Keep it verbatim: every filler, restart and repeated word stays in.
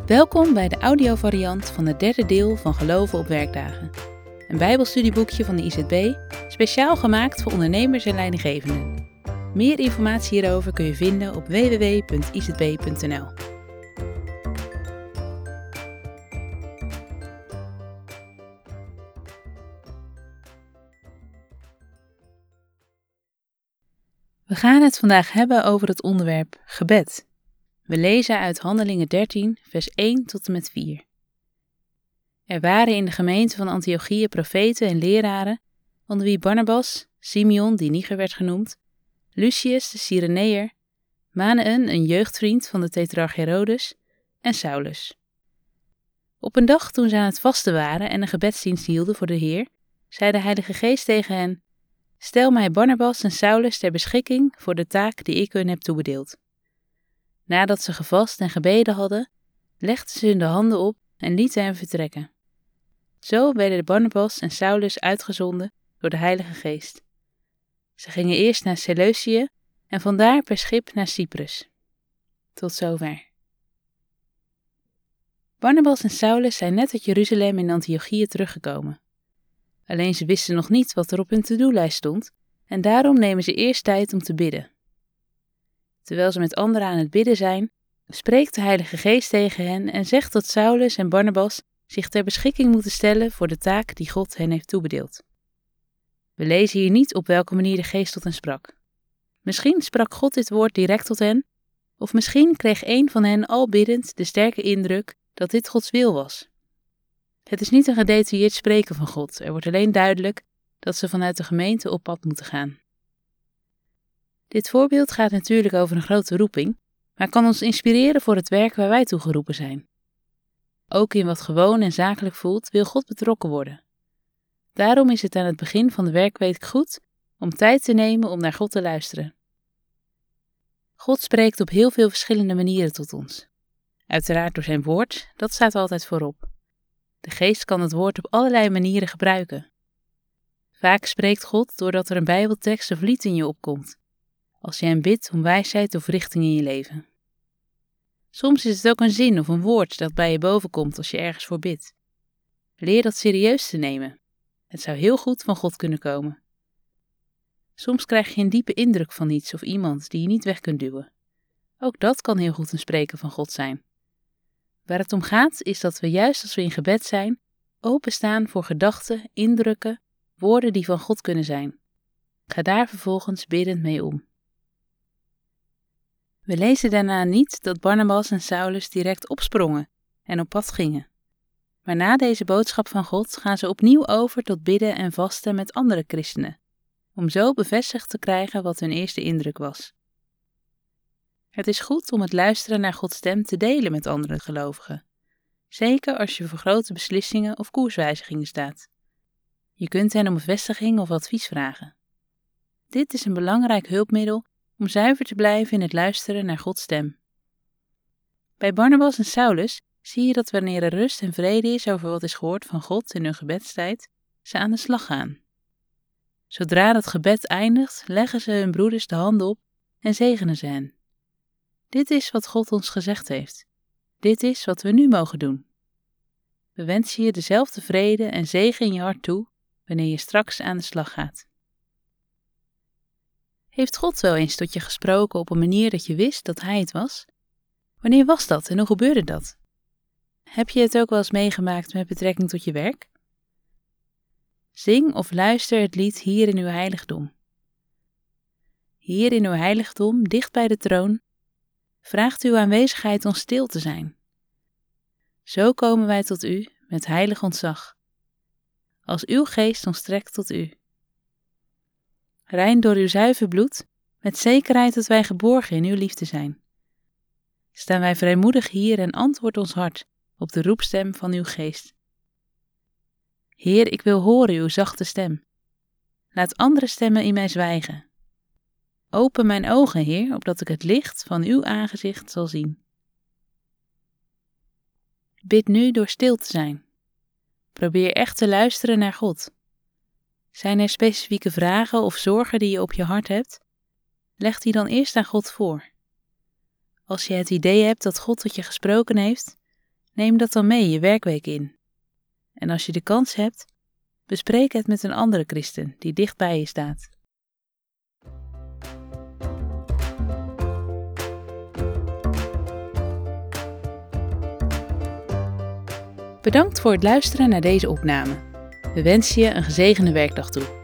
Welkom bij de audiovariant van het derde deel van Geloven op werkdagen. Een bijbelstudieboekje van de I Z B, speciaal gemaakt voor ondernemers en leidinggevenden. Meer informatie hierover kun je vinden op w w w punt i z b punt n l. We gaan het vandaag hebben over het onderwerp gebed. We lezen uit Handelingen dertien, vers één tot en met vier. Er waren in de gemeente van Antiochië profeten en leraren, onder wie Barnabas, Simeon, die Niger werd genoemd, Lucius de Cyreneër, Manaen, een jeugdvriend van de tetrarch Herodes, en Saulus. Op een dag toen ze aan het vasten waren en een gebedsdienst hielden voor de Heer, zei de Heilige Geest tegen hen: Stel mij Barnabas en Saulus ter beschikking voor de taak die ik hun heb toebedeeld. Nadat ze gevast en gebeden hadden, legden ze hun de handen op en lieten hen vertrekken. Zo werden Barnabas en Saulus uitgezonden door de Heilige Geest. Ze gingen eerst naar Seleucië en vandaar per schip naar Cyprus. Tot zover. Barnabas en Saulus zijn net uit Jeruzalem in Antiochië teruggekomen. Alleen ze wisten nog niet wat er op hun to-do-lijst stond en daarom nemen ze eerst tijd om te bidden. Terwijl ze met anderen aan het bidden zijn, spreekt de Heilige Geest tegen hen en zegt dat Saulus en Barnabas zich ter beschikking moeten stellen voor de taak die God hen heeft toebedeeld. We lezen hier niet op welke manier de Geest tot hen sprak. Misschien sprak God dit woord direct tot hen, of misschien kreeg een van hen al biddend de sterke indruk dat dit Gods wil was. Het is niet een gedetailleerd spreken van God, er wordt alleen duidelijk dat ze vanuit de gemeente op pad moeten gaan. Dit voorbeeld gaat natuurlijk over een grote roeping, maar kan ons inspireren voor het werk waar wij toe geroepen zijn. Ook in wat gewoon en zakelijk voelt, wil God betrokken worden. Daarom is het aan het begin van de werkweek goed om tijd te nemen om naar God te luisteren. God spreekt op heel veel verschillende manieren tot ons. Uiteraard door zijn woord, dat staat altijd voorop. De Geest kan het woord op allerlei manieren gebruiken. Vaak spreekt God doordat er een Bijbeltekst of lied in je opkomt, als je hem bidt om wijsheid of richting in je leven. Soms is het ook een zin of een woord dat bij je bovenkomt als je ergens voor bidt. Leer dat serieus te nemen. Het zou heel goed van God kunnen komen. Soms krijg je een diepe indruk van iets of iemand die je niet weg kunt duwen. Ook dat kan heel goed een spreken van God zijn. Waar het om gaat is dat we juist als we in gebed zijn, openstaan voor gedachten, indrukken, woorden die van God kunnen zijn. Ga daar vervolgens biddend mee om. We lezen daarna niet dat Barnabas en Saulus direct opsprongen en op pad gingen. Maar na deze boodschap van God gaan ze opnieuw over tot bidden en vasten met andere christenen, om zo bevestigd te krijgen wat hun eerste indruk was. Het is goed om het luisteren naar Gods stem te delen met andere gelovigen, zeker als je voor grote beslissingen of koerswijzigingen staat. Je kunt hen om bevestiging of advies vragen. Dit is een belangrijk hulpmiddel om zuiver te blijven in het luisteren naar Gods stem. Bij Barnabas en Saulus zie je dat wanneer er rust en vrede is over wat is gehoord van God in hun gebedstijd, ze aan de slag gaan. Zodra dat gebed eindigt, leggen ze hun broeders de handen op en zegenen ze hen. Dit is wat God ons gezegd heeft. Dit is wat we nu mogen doen. We wensen je dezelfde vrede en zegen in je hart toe wanneer je straks aan de slag gaat. Heeft God wel eens tot je gesproken op een manier dat je wist dat Hij het was? Wanneer was dat en hoe gebeurde dat? Heb je het ook wel eens meegemaakt met betrekking tot je werk? Zing of luister het lied Hier in uw heiligdom. Hier in uw heiligdom, dicht bij de troon, vraagt uw aanwezigheid ons stil te zijn. Zo komen wij tot u met heilig ontzag, als uw geest ons trekt tot u. Rein door uw zuiver bloed, met zekerheid dat wij geborgen in uw liefde zijn. Staan wij vrijmoedig hier en antwoordt ons hart op de roepstem van uw geest. Heer, ik wil horen uw zachte stem. Laat andere stemmen in mij zwijgen. Open mijn ogen, Heer, opdat ik het licht van uw aangezicht zal zien. Bid nu door stil te zijn. Probeer echt te luisteren naar God. Zijn er specifieke vragen of zorgen die je op je hart hebt? Leg die dan eerst aan God voor. Als je het idee hebt dat God tot je gesproken heeft, Neem dat dan mee je werkweek in. En als je de kans hebt, bespreek het met een andere christen die dicht bij je staat. Bedankt voor het luisteren naar deze opname. We wensen je een gezegende werkdag toe.